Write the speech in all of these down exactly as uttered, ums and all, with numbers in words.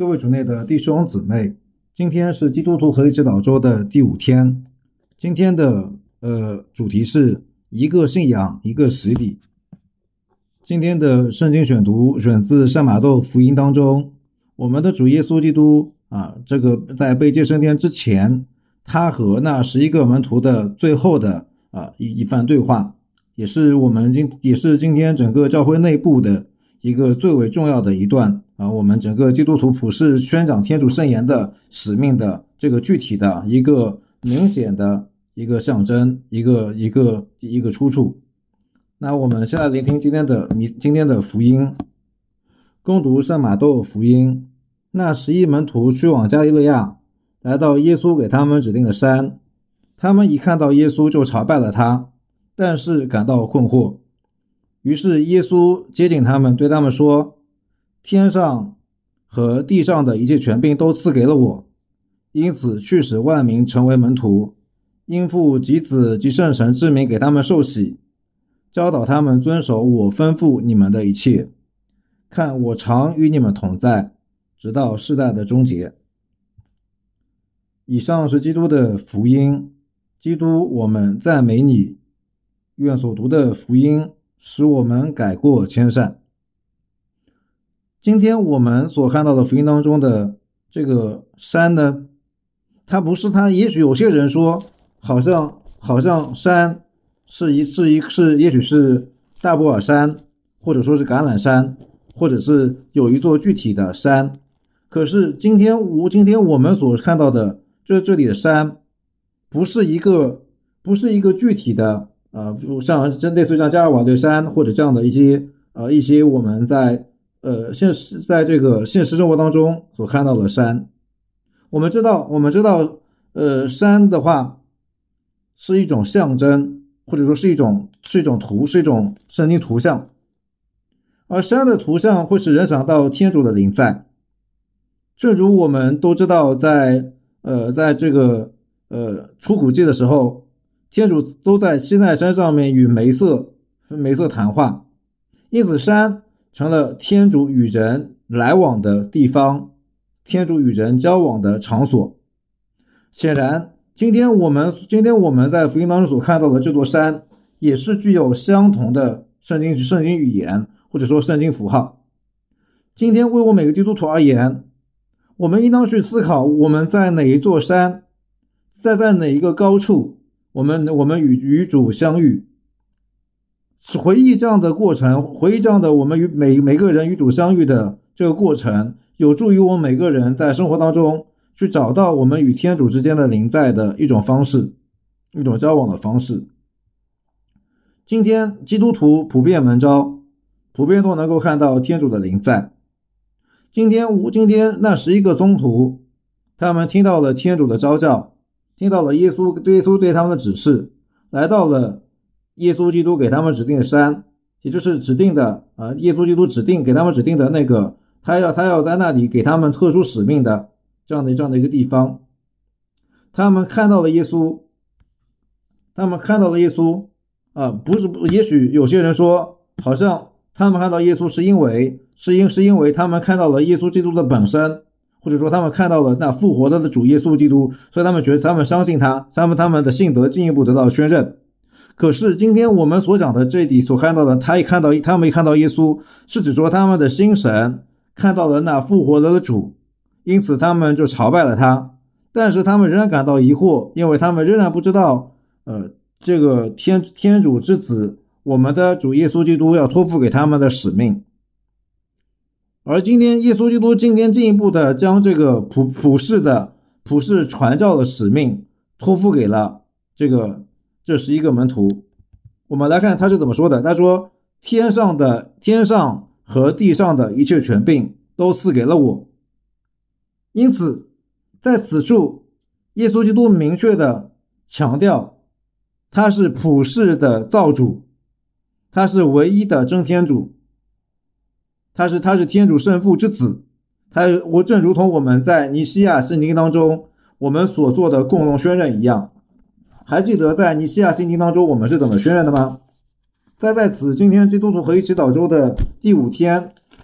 各位主内的弟兄姊妹，今天是基督徒合一指导周的第五天。今天的呃主题是一个信仰，一个洗礼。今天的圣经选读选自圣马窦福音当中，我们的主耶稣基督啊，这个在被接升天之前，他和那十一个门徒的最后的啊一一番对话，也是我们今也是今天整个教会内部的一个最为重要的一段啊，我们整个基督徒普世宣讲天主圣言的使命的这个具体的一个明显的一个象征，一个一个一个出处。那我们现在聆听今天的今天的福音，攻读圣马窦福音。那十一门徒去往加利肋亚，来到耶稣给他们指定的山，他们一看到耶稣就朝拜了他，但是感到困惑。于是耶稣接近他们，对他们说：天上和地上的一切权柄都赐给了我，因此去使万民成为门徒，因父及子及圣神之名给他们受洗，教导他们遵守我吩咐你们的一切。看，我常与你们同在，直到世代的终结。以上是基督的福音。基督，我们赞美你。愿所读的福音使我们改过迁善。今天我们所看到的福音当中的这个山呢，它不是它，也许有些人说，好像好像山是一是一是也许是大波尔山，或者说是橄榄山，或者是有一座具体的山。可是今天我今天我们所看到的这这里的山，不是一个不是一个具体的呃，像类似于像加尔瓦略山或者这样的一些呃一些我们在呃现实在这个现实生活当中所看到的山。我们知道我们知道呃山的话是一种象征，或者说是一种是一种图是一种圣经图像。而山的图像会使人想到天主的临在。正如我们都知道在呃在这个呃出谷记的时候，天主都在西奈山上面与梅瑟梅瑟谈话，因此山成了天主与人来往的地方，天主与人交往的场所。显然今天我们今天我们在福音当中所看到的这座山，也是具有相同的圣经圣经语言，或者说圣经符号。今天为我每个基督徒而言，我们应当去思考我们在哪一座山，在在哪一个高处，我们我们与与主相遇。回忆这样的过程，回忆这样的我们与每每个人与主相遇的这个过程，有助于我们每个人在生活当中去找到我们与天主之间的临在的一种方式，一种交往的方式。今天基督徒普遍门召，普遍都能够看到天主的临在。今天今天那十一个宗徒，他们听到了天主的召叫，听到了耶稣耶稣对他们的指示，来到了耶稣基督给他们指定的山，也就是指定的呃耶稣基督指定给他们指定的那个他要他要在那里给他们特殊使命的这样的这样的一个地方。他们看到了耶稣，他们看到了耶稣啊、呃，不是也许有些人说，好像他们看到耶稣是因为是因是因为他们看到了耶稣基督的本身，或者说他们看到了那复活的主耶稣基督，所以他们觉得他们相信他，他们他们的信德进一步得到确认。可是今天我们所讲的这里所看到的，他一看到他们一看到耶稣，是指说他们的心神看到了那复活的主，因此他们就朝拜了他。但是他们仍然感到疑惑，因为他们仍然不知道呃这个天天主之子我们的主耶稣基督要托付给他们的使命。而今天耶稣基督今天进一步的将这个普普世的普世传教的使命托付给了这个这十一个门徒。我们来看他是怎么说的。他说，天上的天上和地上的一切权柄都赐给了我。因此在此处耶稣基督明确的强调，他是普世的造主，他是唯一的真天主，他是他是天主圣父之子。他我正如同我们在尼西亚信经当中我们所做的共同宣认一样。还记得在尼西亚信经当中我们是怎么宣认的吗？在在此今天基督徒合一祈祷周的第五天，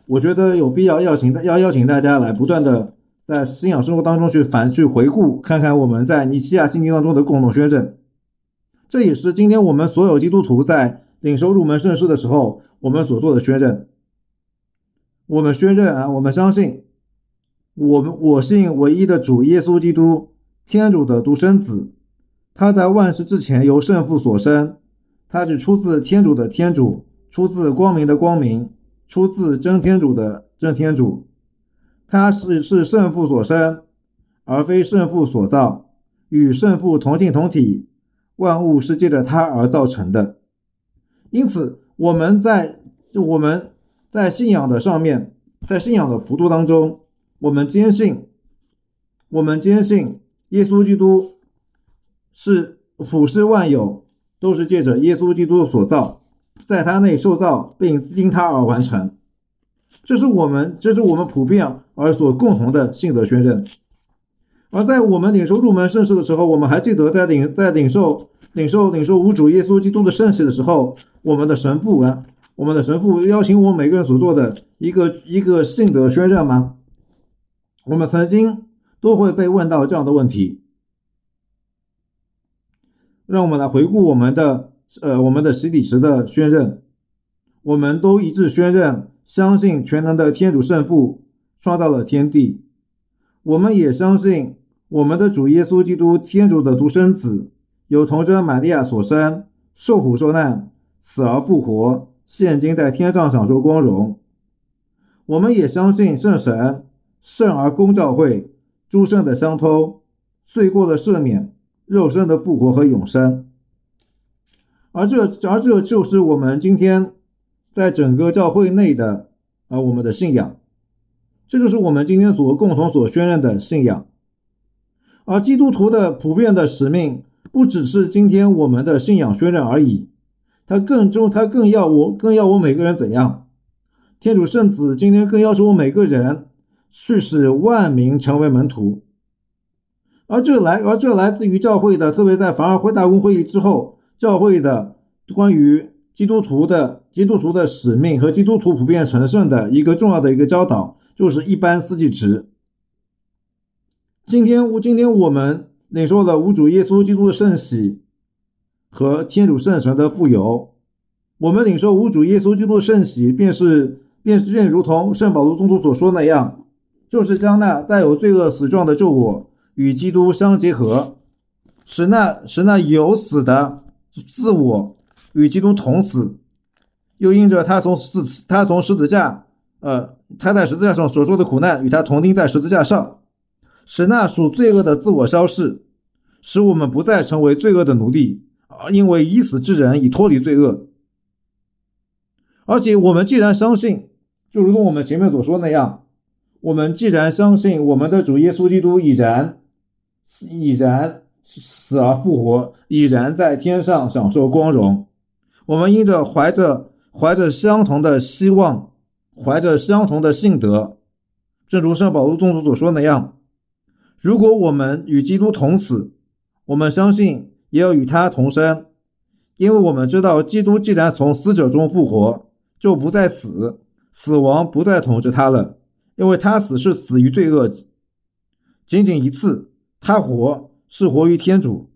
我觉得有必要邀请要邀请大家来不断的在信仰生活当中去反去回顾，看看我们在尼西亚信经当中的共同宣认。这也是今天我们所有基督徒在领受入门圣事的时候我们所做的宣认。我们宣认啊，我们相信我们我信唯一的主耶稣基督，天主的独生子，他在万事之前由圣父所生，他是出自天主的天主，出自光明的光明，出自真天主的真天主。他是是圣父所生，而非圣父所造，与圣父同性同体，万物是借着他而造成的。因此我们在我们在信仰的上面，在信仰的幅度当中，我们坚信我们坚信耶稣基督是普世万有都是借着耶稣基督所造，在他内受造并因他而完成。这是我们这是我们普遍而所共同的信德宣认。而在我们领受入门圣事的时候，我们还记得在领在领受领受领受无主耶稣基督的圣洗的时候，我们的神父啊，我们的神父邀请我们每个人所做的一个一个信德宣认吗？我们曾经都会被问到这样的问题。让我们来回顾我们的呃我们的洗礼时的宣认。我们都一致宣认相信全能的天主圣父创造了天地。我们也相信我们的主耶稣基督天主的独生子，由童贞玛利亚所生，受苦受难，死而复活，现今在天上享受光荣。我们也相信圣神、圣而公教会、诸圣的相通、罪过的赦免、肉身的复活和永生。而这而这就是我们今天在整个教会内的呃我们的信仰。这就是我们今天所共同所宣认的信仰。而基督徒的普遍的使命不只是今天我们的信仰宣认而已，他更重他更要我更要我每个人怎样？天主圣子今天更要求我每个人去使万民成为门徒。而这来而这来自于教会的，特别在凡尔会大公会议之后，教会的关于基督徒的基督徒的使命和基督徒普遍成圣的一个重要的一个教导，就是一般司祭职。今天今天我们领受了无主耶稣基督的圣洗和天主圣神的傅油。我们领受无主耶稣基督的圣洗，便是便是正如同圣保罗宗徒所说那样，就是将那带有罪恶死状的旧我与基督相结合，使那使那有死的自我与基督同死，又因着他从死他从十字架呃他在十字架上所受的苦难与他同钉在十字架上，使那属罪恶的自我消逝，使我们不再成为罪恶的奴隶，因为已死之人已脱离罪恶。而且我们既然相信，就如同我们前面所说那样，我们既然相信我们的主耶稣基督已然已然死而复活，已然在天上享受光荣，我们因着怀着怀着相同的希望，怀着相同的信德，正如圣保禄宗徒所说那样，如果我们与基督同死，我们相信也要与他同生，因为我们知道基督既然从死者中复活，就不再死，死亡不再统治他了，因为他死是死于罪恶，仅仅一次，他活是活于天主。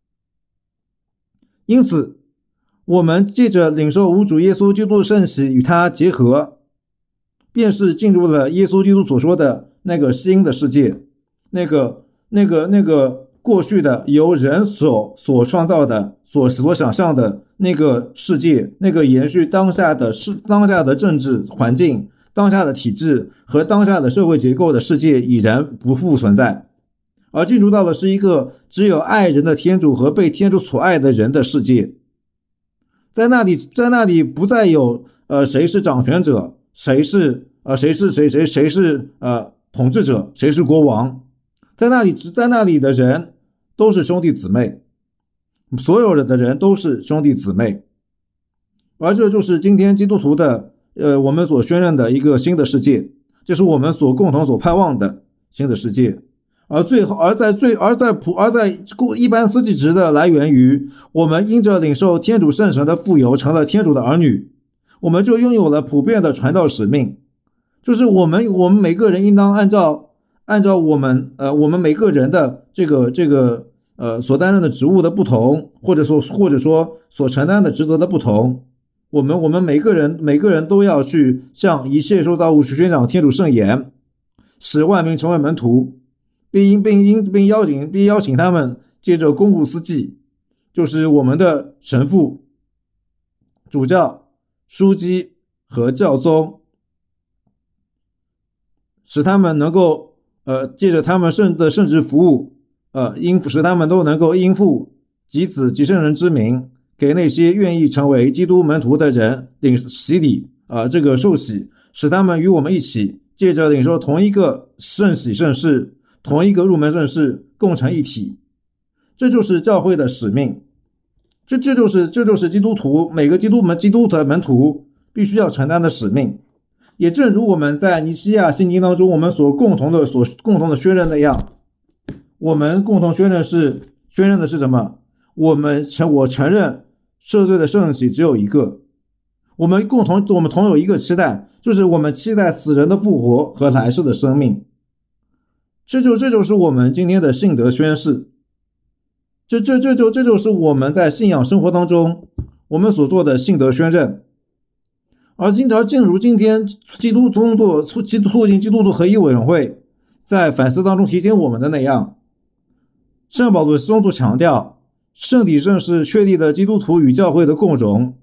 因此我们借着领受无主耶稣基督的圣洗与他结合，便是进入了耶稣基督所说的那个新的世界，那个那个那个过去的由人所所创造的所所想象的那个世界，那个延续当下的是当下的政治环境、当下的体制和当下的社会结构的世界已然不复存在，而进入到的是一个只有爱人的天主和被天主所爱的人的世界。在那里在那里不再有呃谁是掌权者，谁是呃谁是谁谁谁是呃统治者，谁是国王。在那里在那里的人都是兄弟姊妹，所有的人都是兄弟姊妹。而这就是今天基督徒的呃我们所宣认的一个新的世界，这是我们所共同所盼望的新的世界。而最后而在最而在普而在一般司祭职的来源于我们因着领受天主圣神的傅油成了天主的儿女，我们就拥有了普遍的传道使命。 就是我们我们每个人应当按照按照我们呃我们每个人的这个这个呃所担任的职务的不同，或者说或者说所承担的职责的不同，我们我们每个人每个人都要去向一切受造物去宣讲天主圣言，使万民成为门徒，并并应并邀请并邀请他们借着公务司祭，就是我们的神父、主教、书记和教宗，使他们能够呃借着他们圣的圣职服务，呃应使他们都能够应付及子及圣人之名，给那些愿意成为基督门徒的人领洗礼啊、呃，这个受洗，使他们与我们一起借着领受同一个圣洗圣事，同一个入门圣事，共成一体。这就是教会的使命，这这就是这就是基督徒每个基督门基督的门徒必须要承担的使命。也正如我们在尼西亚信经当中我们所共同的所共同的宣认那样，我们共同宣认是宣认的是什么？我们承我承认赦罪的圣洗只有一个。我们共同我们同有一个期待，就是我们期待死人的复活和来世的生命。这就这就是我们今天的信德宣誓。这这这就这就是我们在信仰生活当中我们所做的信德宣认。而经常正如今天基督宗座促基督促进基督徒合一委员会在反思当中提醒我们的那样，圣保罗宗徒强调，圣体圣事确立了基督徒与教会的共融。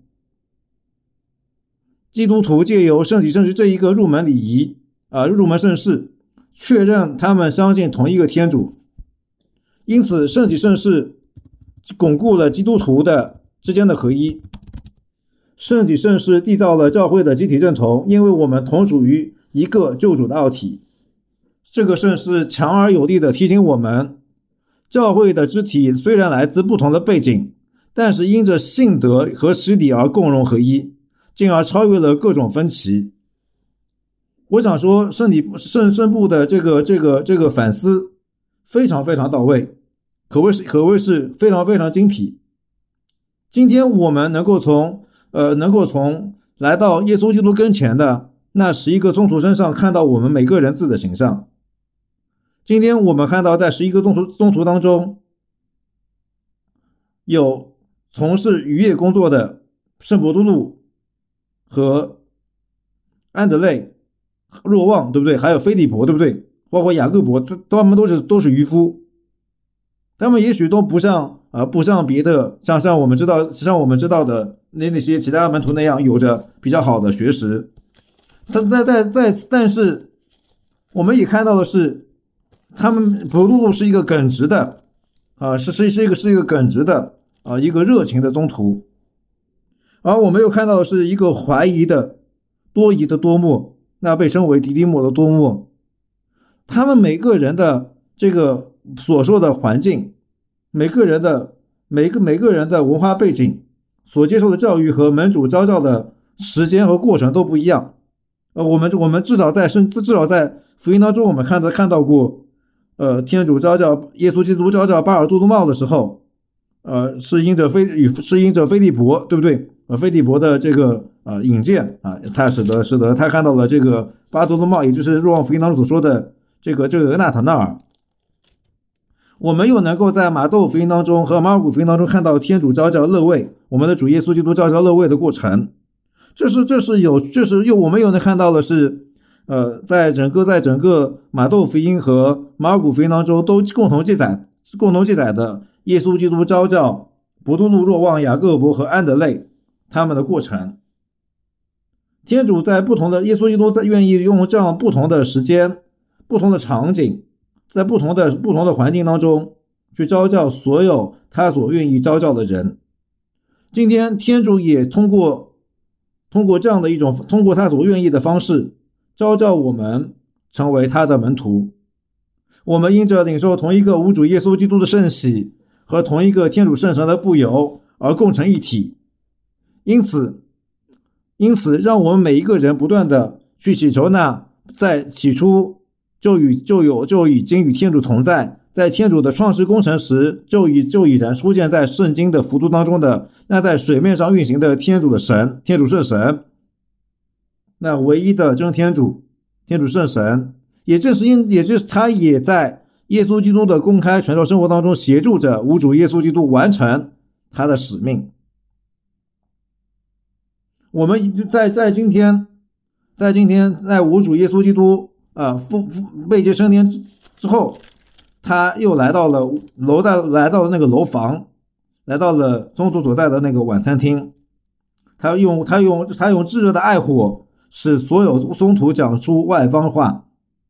基督徒借由圣体圣事这一个入门礼仪啊、呃，入门圣事，确认他们相信同一个天主。因此，圣体圣事巩固了基督徒的之间的合一。圣体圣事缔造了教会的集体认同，因为我们同属于一个救主的奥体。这个圣事强而有力地提醒我们，教会的肢体虽然来自不同的背景，但是因着信德和洗礼而共融合一，进而超越了各种分歧。我想说，圣体圣圣部的这个这个这个反思非常非常到位，可谓是可谓是非常非常精辟。今天我们能够从呃能够从来到耶稣基督跟前的那十一个宗徒身上看到我们每个人自己的形象。今天我们看到在十一个宗徒宗徒当中，有从事渔业工作的圣伯多禄和安德肋、若望，对不对？还有菲利伯，对不对？包括雅各伯，他们都是都是渔夫。他们也许都不像啊、呃，不像别的像像我们知道像我们知道的那那些其他门徒那样有着比较好的学识。但在在在但是我们也看到的是，他们伯多禄是一个耿直的啊、呃，是是是一个是一个耿直的啊、呃，一个热情的宗徒。而我们又看到的是一个怀疑的多疑的多默，那被称为迪迪莫的多默。他们每个人的这个所受的环境，每个人的每个每个人的文化背景，所接受的教育和门主召教的时间和过程都不一样。呃，我们我们至少在甚至少在福音当中，我们看到看到过，呃，天主召教耶稣基督召教巴尔杜杜茂的时候，呃，是因着菲与是因着菲利伯，对不对？呃，菲利伯的这个呃引荐啊，他使得使得他看到了这个巴尔杜杜茂，也就是若望福音当中所说的这个这个俄纳塔纳尔。我们又能够在马窦福音当中和马尔谷福音当中看到天主召教勒位，我们的主耶稣基督召教勒位的过程。这是这是有这是又我们又能看到的是，呃，在整个在整个马窦福音和马尔谷福音当中都共同记载共同记载的耶稣基督召教伯多禄、若望、雅各伯和安德肋他们的过程。天主在不同的耶稣基督在愿意用这样不同的时间、不同的场景，在不同的不同的环境当中去召教所有他所愿意召教的人。今天天主也通过通过这样的一种通过他所愿意的方式召教我们成为他的门徒。我们因着领受同一个无主耶稣基督的圣洗和同一个天主圣神的富有而共成一体。因此因此让我们每一个人不断的去祈求那在起初就与就有就已经与天主同在，在天主的创世工程时就已就已然出现在圣经的幅度当中的那在水面上运行的天主的神，天主圣神，那唯一的真天主， 天主圣神，也正是因，也就是他也在耶稣基督的公开传教生活当中协助着无主耶稣基督完成他的使命。我们在在今天，在今天，在无主耶稣基督啊复复被接升天之后，他又来到了楼的来到了那个楼房，来到了宗徒所在的那个晚餐厅。他用他用他用炙热的爱火，使所有宗徒讲出外邦话。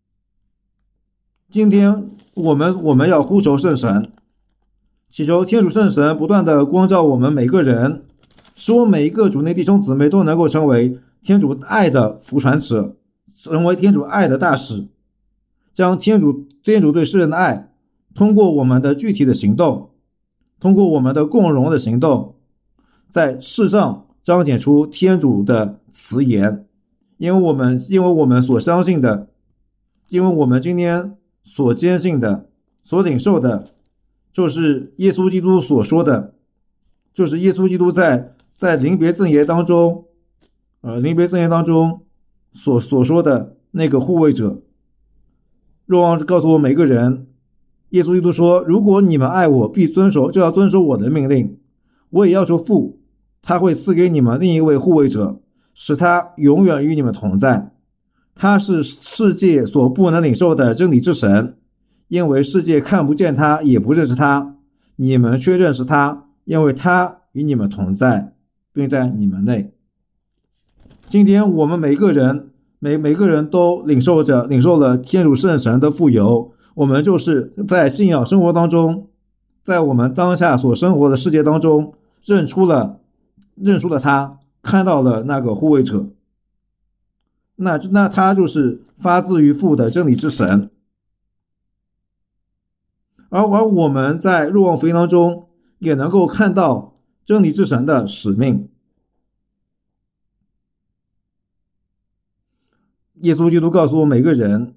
今天我们我们要呼求圣神，祈求天主圣神不断的光照我们每个人，使我每一个主内弟兄姊妹都能够成为天主爱的福传者，成为天主爱的大使，将天主天主对世人的爱通过我们的具体的行动，通过我们的共荣的行动，在世上彰显出天主的慈言。因为我们因为我们所相信的，因为我们今天所坚信的，所领受的，就是耶稣基督所说的，就是耶稣基督在在临别赠言当中，呃，临别赠言当中所所说的那个护卫者。若望告诉我每个人，耶稣基督说，如果你们爱我，必遵守，就要遵守我的命令。我也要求父，他会赐给你们另一位护卫者，使他永远与你们同在。他是世界所不能领受的真理之神，因为世界看不见他，也不认识他，你们却认识他，因为他与你们同在，并在你们内。今天我们每个人每每个人都领受着领受了天主圣神的富有，我们就是在信仰生活当中，在我们当下所生活的世界当中，认出了认出了他，看到了那个护卫者。那那他就是发自于父的真理之神。而而我们在若望福音当中也能够看到真理之神的使命。耶稣基督告诉我每个人，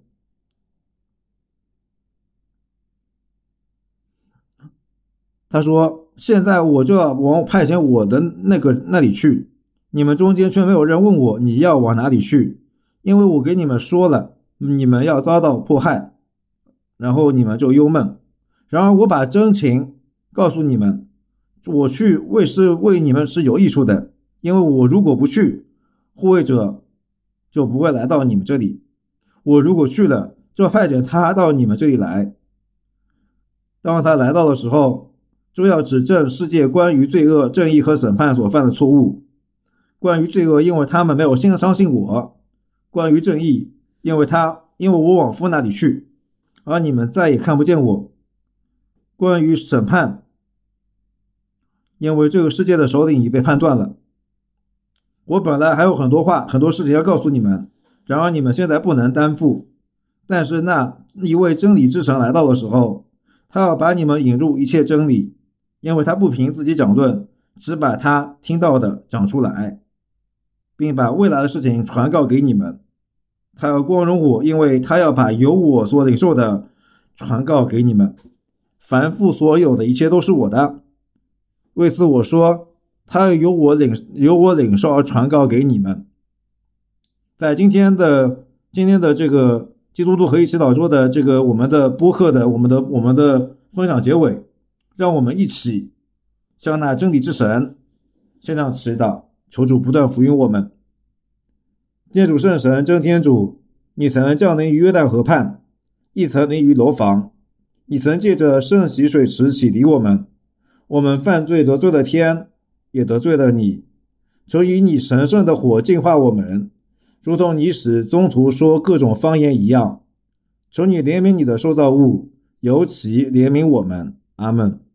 他说，现在我就要往派遣我的那个那里去，你们中间却没有人问我你要往哪里去，因为我给你们说了，你们要遭到迫害，然后你们就忧闷。然而我把真情告诉你们，我去为是为你们是有益处的，因为我如果不去，护卫者就不会来到你们这里，我如果去了，就派遣他到你们这里来。当他来到的时候，就要指证世界关于罪恶、正义和审判所犯的错误。关于罪恶，因为他们没有先相信我；关于正义，因为他因为我往父那里去，而你们再也看不见我；关于审判，因为这个世界的首领已被判断了。我本来还有很多话很多事情要告诉你们，然而你们现在不能担负。但是那一位真理之神来到的时候，他要把你们引入一切真理，因为他不凭自己讲论，只把他听到的讲出来，并把未来的事情传告给你们。他要光荣我，因为他要把由我所领受的传告给你们。凡父所有的一切都是我的，为此我说，他要由我领由我领受而传告给你们。在今天的今天的这个基督徒合一祈祷周的这个我们的播客的我们的我们的分享结尾，让我们一起向那真理之神献上祈祷，求主不断福音我们。天主圣神真天主，你曾降临于约旦河畔，亦曾临于楼房，你曾借着圣洗水池洗涤我们，我们犯罪得罪了天，也得罪了你，求以你神圣的火净化我们，如同你使宗徒说各种方言一样。求你怜悯你的受造物，尤其怜悯我们。阿们。